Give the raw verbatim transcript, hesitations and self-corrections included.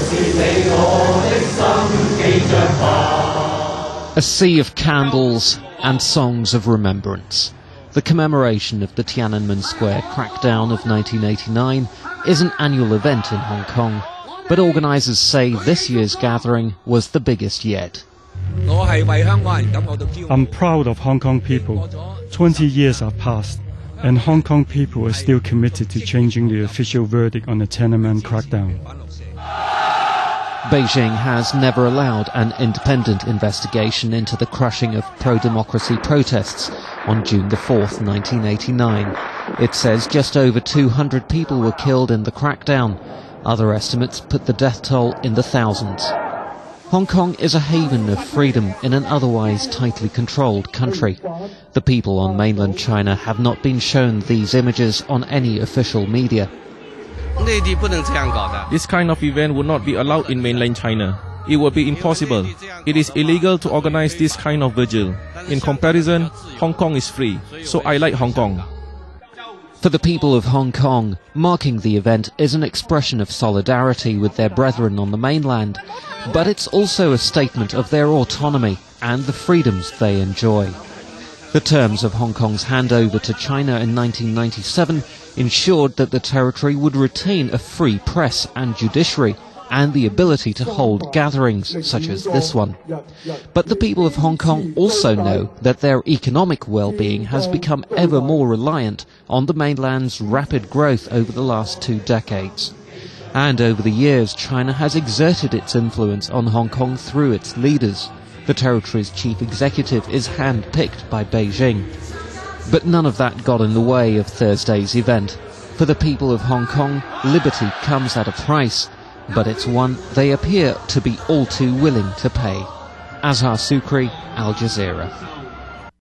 A sea of candles and songs of remembrance. The commemoration of the Tiananmen Square crackdown of nineteen eighty-nine is an annual event in Hong Kong, but organisers say this year's gathering was the biggest yet. I'm proud of Hong Kong people. twenty years have passed, and Hong Kong people are still committed to changing the official verdict on the Tiananmen crackdown. Beijing has never allowed an independent investigation into the crushing of pro-democracy protests on June the fourth, nineteen eighty-nine. It says just over two hundred people were killed in the crackdown. Other estimates put the death toll in the thousands. Hong Kong is a haven of freedom in an otherwise tightly controlled country. The people on mainland China have not been shown these images on any official media. This kind of event would not be allowed in mainland China. It would be impossible. It is illegal to organize this kind of vigil. In comparison, Hong Kong is free, so I like Hong Kong. For the people of Hong Kong, marking the event is an expression of solidarity with their brethren on the mainland, but it's also a statement of their autonomy and the freedoms they enjoy. The terms of Hong Kong's handover to China in nineteen ninety-seven ensured that the territory would retain a free press and judiciary and the ability to hold gatherings such as this one. But the people of Hong Kong also know that their economic well-being has become ever more reliant on the mainland's rapid growth over the last two decades. And over the years, China has exerted its influence on Hong Kong through its leaders. The territory's chief executive is hand-picked by Beijing. But none of that got in the way of Thursday's event. For the people of Hong Kong, liberty comes at a price, but it's one they appear to be all too willing to pay. Azhar Sukri, Al Jazeera.